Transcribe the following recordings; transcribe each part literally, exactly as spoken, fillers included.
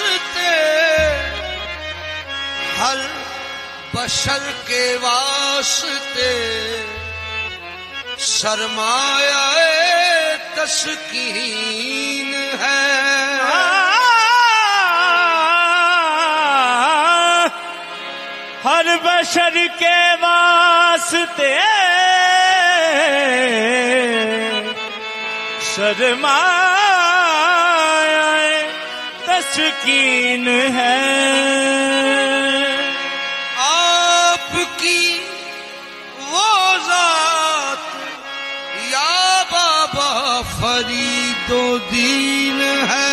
वास्ते, हर बशर के वास्ते सरमाया तस्कीन है। हर बशर के वास्ते सरमाया तस्कीन है। आपकी वो ज़ात या बाबा फरीदो दीन है।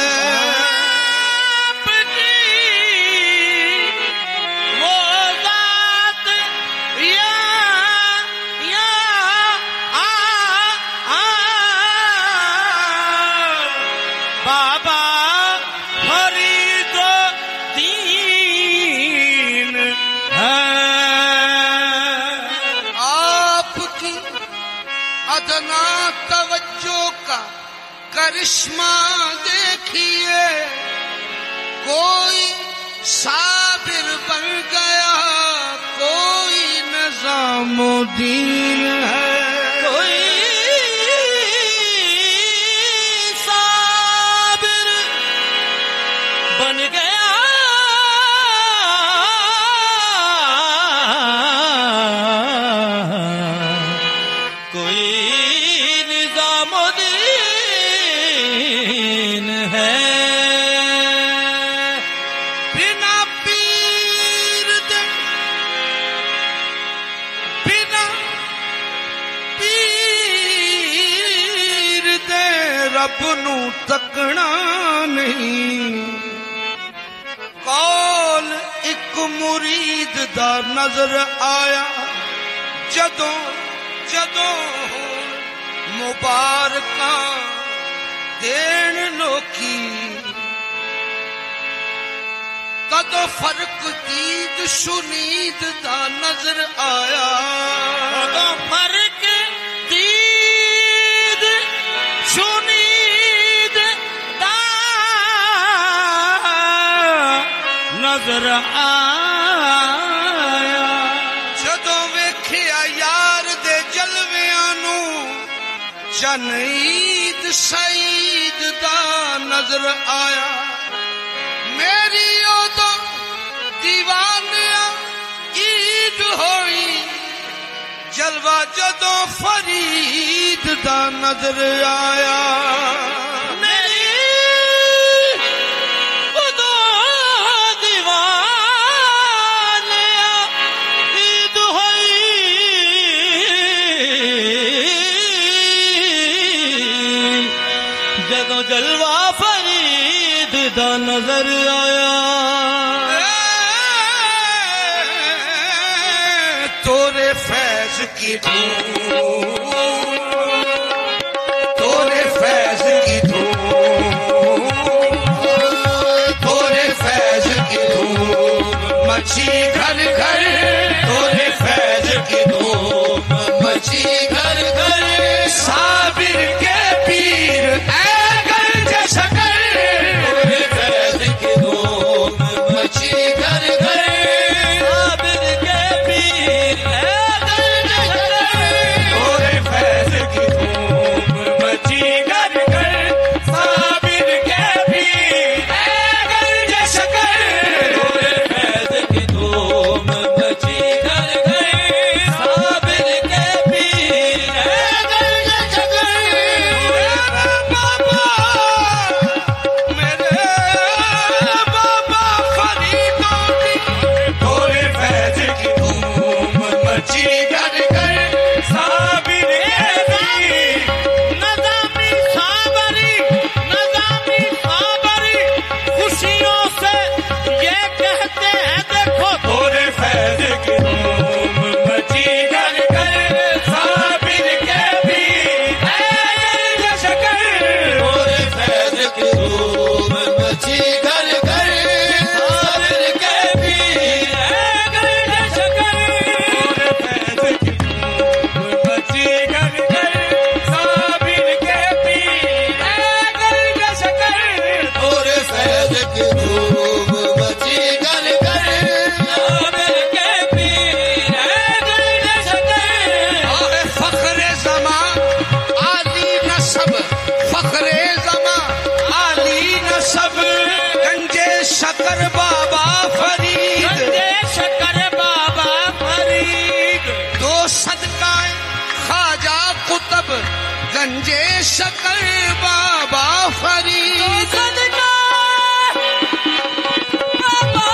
करिश्मा देखिए, कोई साबिर बन गया, कोई निज़ामुद्दीन है। कोई साबिर बन गया, कोई निज़ामुद्दीन है। बिना पीर दे, बिना पीर दे रब नू तकना नहीं। कौल एक मुरीद दा नजर आया, जदों जदों मुबारकां देन लोकी, कदों फर्क दीद शुनीद दा नजर आया। कदों फर्क दीद शुनीद दा नजर आया। जदों वेखिया यार दे जलवियां नू, जन ईद सईद दा नजर आया। मेरी ओदों दीवानिया ईद होई, जलवा जदों फरीद दा नजर आया। मेरी ओदों दीवानिया ईद होई, जदों जलवा फरीद दा नजर आया। तोरे फैज की धूम, तोरे फैज की धूम, तोरे फैज की धूम मची घर घर, तोरे फैज की धूम मची घर घर। साबिर के पीर ऐ गंज शकर, तोरे फैज की धूम मची घर घर। साबिर के पीर ऐ गंज शकर, तोरे फैज की धूम मची घर घर। साबिर के पीर ऐ गंज शकर, तोरे फैज़ की धूम मची घर घर। साबिर के पीर ऐ गंज शकर, बाबा मेरे बाबा फरीदो दी, तोरे फैज की धूम मची घर घर। साबिर के पीर नज़ामी साबरी, नज़ामी साबरी खुशियों से ये कहते हैं, देखो तोरे फैज की धूम मची घर घर। साबिर के पीर ऐ गंज शकर, तोरे फैज की धूम मची घर घर। साबिर के पीर ऐ गंज शकर, तोरे फैज शकर बाबा फरीद, गंजे शकर बाबा फरीद। दो सदकाए ख्वाजा कुतुब गंजे शकर बाबा फरीद। सदका बाबा,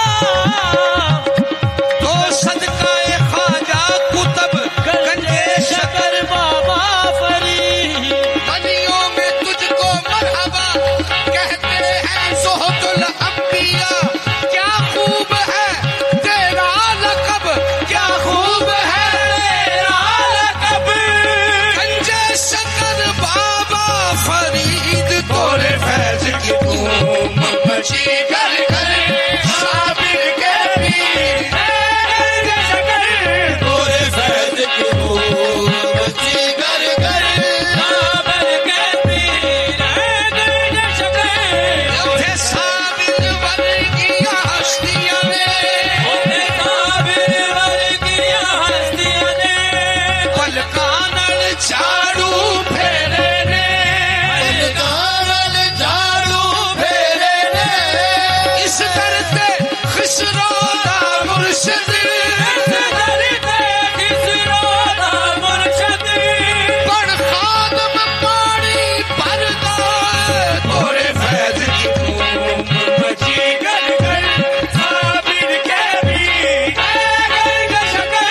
दो सदकाए ख्वाजा कुतुब गंजे शकर बाबा फरीद। गलियों में तुझको मरहबा कहते हैं ज़ुहदुल अंबिया। क्या खूब है तेरा लक़ब, क्या खूब है तेरा लक़ब। गंजे शकर बाबा फरीद, तोरे फैज की धूम मची घर घर, साबिर के पीर गंजे शकर, तोरे फैज की धूम मची घर घर। साबर के पीर गंजे शकर। उठे साबिर वर्गिया हस्तियां ने, उठे साबिर वर्गिया हस्तियां ने, पलकानल झाड़ू फेरे ने, पलकानल झाड़ू फेरे ने। इस करते खिसरो दा मुर्शिद, दरते खिसरो दा मुर्शद। बड़ खादम पानी भरदा, तोरे फैज की धूम मची घर घर, साबिर के पीर गंजे शकर।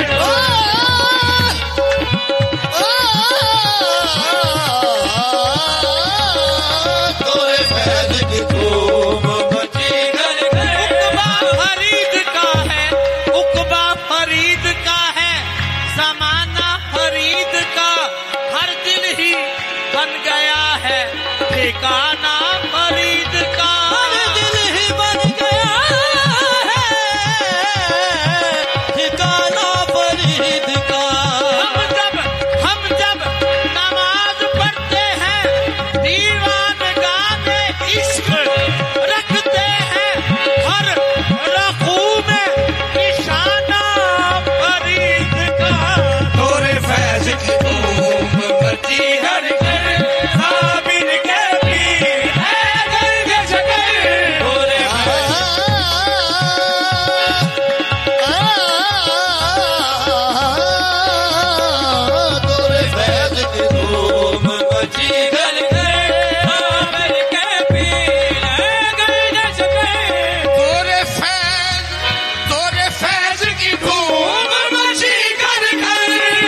तोरे फैज की धूम मची घर घर। उकबा फरीद का है, उकबा फरीद का है, जमाना फरीद का। हर दिल ही बन गया है ठिकाना फरीद का। हर दिल ही बन गया है ठिकाना फरीद का। हम जब हम जब नमाज पढ़ते हैं, दीवान गाने इश्क रखते हैं, हर रखू में निशाना फरीद का। तोरे फैज की धूम मची घर घर, साबिर के पीर गंजे शकर। तोरे तोरे फैज की धूम मची घर घर, साबर के पीर गंजे शकर। तोरे फैज, तोरे फैज की धूम मची घर घर,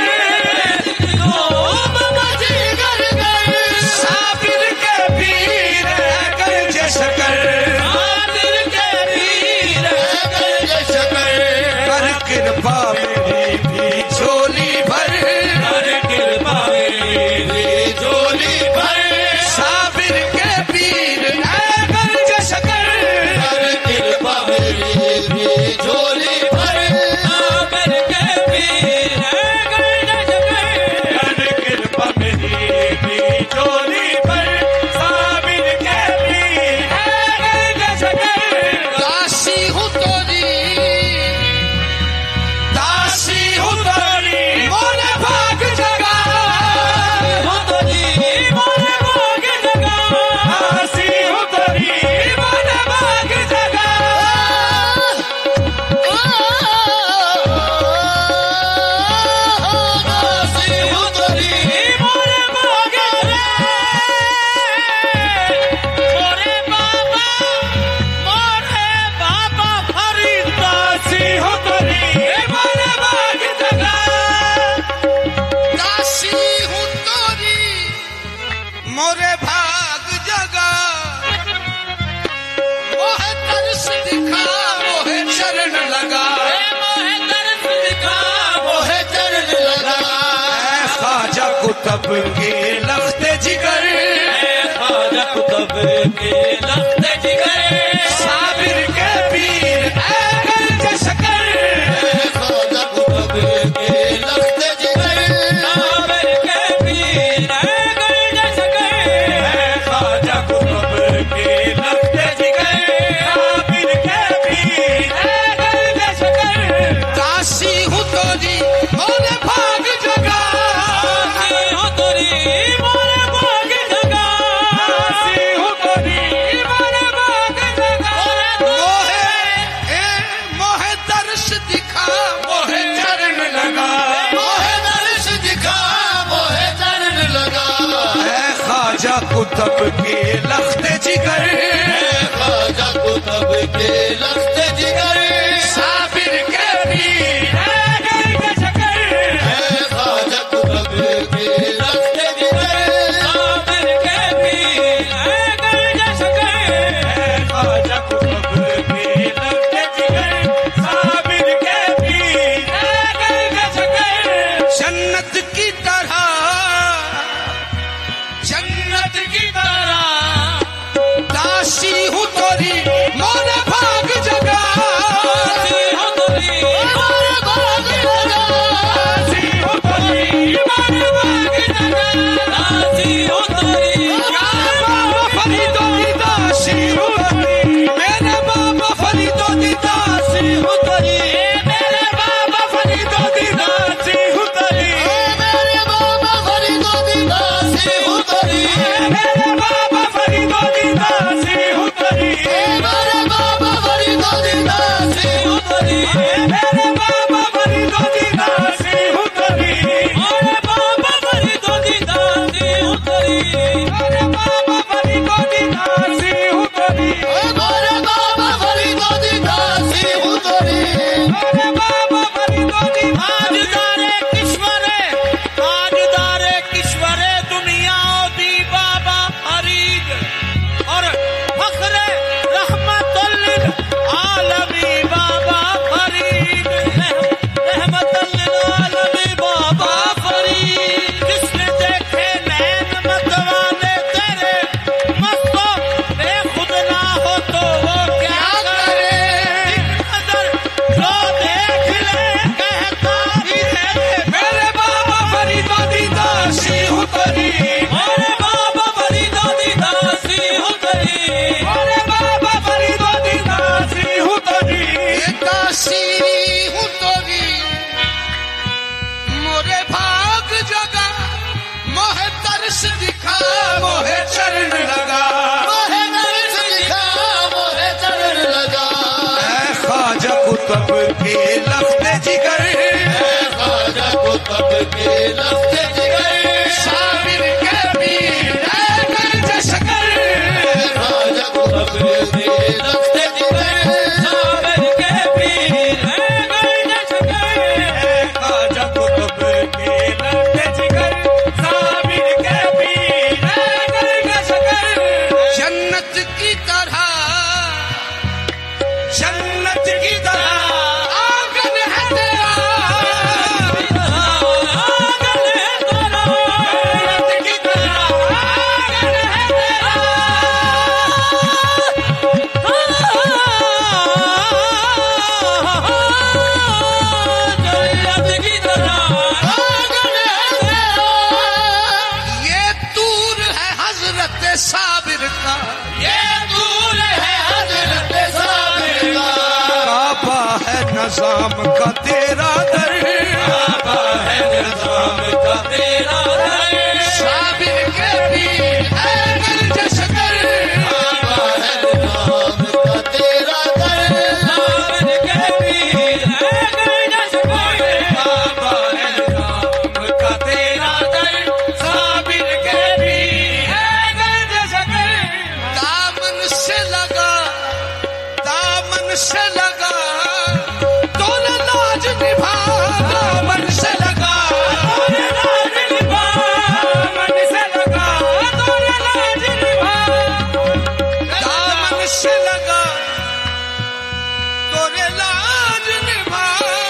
धूम मची घर घर, साबिर के पीर गंजे शकर। साबिर के पीर गंजे शकर। कर कृपा मेरी भी झोली भर, कर कृपा मेरी झोली भर, साबिर के पीर गंजे शकर। कर कृपा मेरी भी झोली भर, साबर के पीर गंजे शकर। कर कृपा मेरी भी झोली भर, साबिर के पीर गंजे शकर। दासी हूँ तोरी, दासी हूँ तोरी, मोरे भाग जगा। हो तो जी मोरे भाग जगा। दासी हूँ तोरी, मोरे भाग जगा। दासी हूँ तोरी, मोरे भाग रे, मोरे बाबा, मोरे बाबा फरीद। दासी हूँ तोरी, मोरे भाग जगा। दासी हूँ तोरी, मोरे भाग जगा। मोहे तरस दिखा, मोहे चरण लगा, मोहे तरस दिखा, मोहे चरण लगा। ऐ ख्वाजा कुतुब के लख्ते जिगर, ख्वाजा कुतुब के लख्ते जिगर। साबिर के पीर ऐ गंजे शकर। ख्वाजा कुतुब के लख्ते जिगर, साबर के पीर गंजे शकर। ऐ ख्वाजा कुतुब के लख्ते जिगर, साबिर के पीर ऐ गंजे शकर। दासी हूँ तोरी, मोरे भाग जगा। दासी हूँ तोरी, मोरे भाग जगा। दासी हूँ तोरी, मोरे भाग जगा। मोहे चरण लगा, मोहे दर्श दिखा मोहे चरण लगा। है ख्वाजा कुतुब के लख्ते जिगर, है ख्वाजा कुतुब के लख्ते जिगर, साबिर के पीर है गर्द शकर। है ख्वाजा कुतुब के लख्ते जिगर, साबिर के पीर है गर्द शकर। है ख्वाजा कुतुब के लख्ते जिगर, साबिर के पीर है गर्द शकर। जन्नत की तरह, जन्नत की तरह दासी हूँ तोरी मोरे भाग जगा, दासी हूँ तोरी मोरे भाग जगा, दासी हूँ तोरी मोरे भाग जगा, दासी हूँ तोरी बाबा फरीदो दी दासी हूँ तोरी, मेरे बाबा फरीदो दी दासी हूँ तोरी, मेरे बाबा फरीदो दी दासी हूँ तोरी, मेरे बाबा फरीदो दी दासी हूँ तोरी, मेरे बाबा फरीदो दी दासी हूँ तोरी, मेरे बाबा फरीदो दी दासी हूँ तोरी, मेरे बाबा फरीदो दी दासी हूँ तोरी, मेरे बाबा फरीदो दी दासी हूँ तोरी, मेरे बाबा फरीदो दी दासी हूँ तोरी, मेरे बाबा फरीदो दी दासी हूँ तोरी, मेरे बाबा फरीदो दी। ताजदारे किश्वरे, ताजदारे किश्वरे दुनिया दी बाबा फरीद और फख्रे रहमतुल लिल आलमी बाबा फरीद, रहमतुल लिल आलमी बाबा फरीद। जिसने देखे नैन मतवाले तेरे, मस्तो बेखुद ना हो तो वो क्या करे। एक नजर जो देख ले कहता ही है, मेरे बाबा फरीदो दी दासी हूँ तोरी, मेरे बाबा फरीदो दी दासी हूँ तोरी, मेरे बाबा फरीदो दी दासी हूँ तोरी, दासी हूँ तोरी मोरे भाग जगा, मोहे तरस दिखा मोहे चरण लगा, मोहे तरस दिखा मोहे चरण लगा। है ख्वाजा कुतुब के लख्ते जिगर, है ख्वाजा कुतुब के लख्ते जिगर, साबिर के पीर है गर्द शकर। है ख्वाजा कुतुब के लख्ते जिगर, साबिर के पीर है गर्द शकर। है ख्वाजा कुतुब के लख्ते जिगर, साबिर के पीर है गर्द शकर। जन्नत की तरह, जन्नत की तरह आंगन है तेरा, आंगन है तेरा, जन्नत की तरह आंगन है तेरा, जन्नत की तरह आंगन है तेरा। ये दूर है हजरत साबिर का, ये दूर है हजरत साबिर का। काबा है नज़ाम का तेरा दर, काबा है नज़ाम का तेरा दर, साबिर के पीर है गर्द शकर। काबा है नज़ाम का तेरा दर, साबिर के पीर है गर्द शकर। काबा है नज़ाम का तेरा दर, साबिर के पीर है गर्द शकर। दामन से लगा, दामन से लगा तोरे लाज निभा, दामन से लगा तोरे लाज निभा, दामन से लगा तोरे लाज निभा, दामन से लगा तोरे लाज निभा।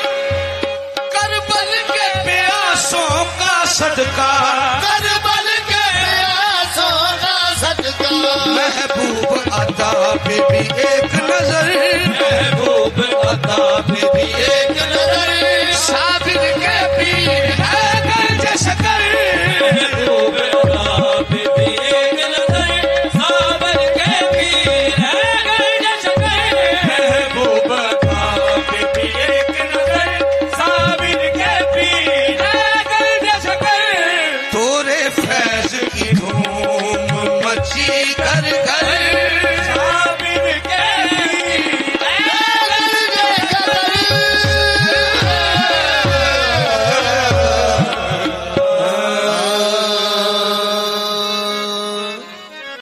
करबल के प्यासों का सदका, करबल के प्यासों का सदका। महबूब अता पे भी एक नजर, महबूब अता पे भी एक नजर, साबिर के पीर है गर्द शकर। महबूब अता पे भी एक नजर, साबिर के पीर है गर्द शकर। महबूब अता पे भी एक नजर, साबिर के पीर है गर्द शकर। तोरे फैज की धूम मची घर घर,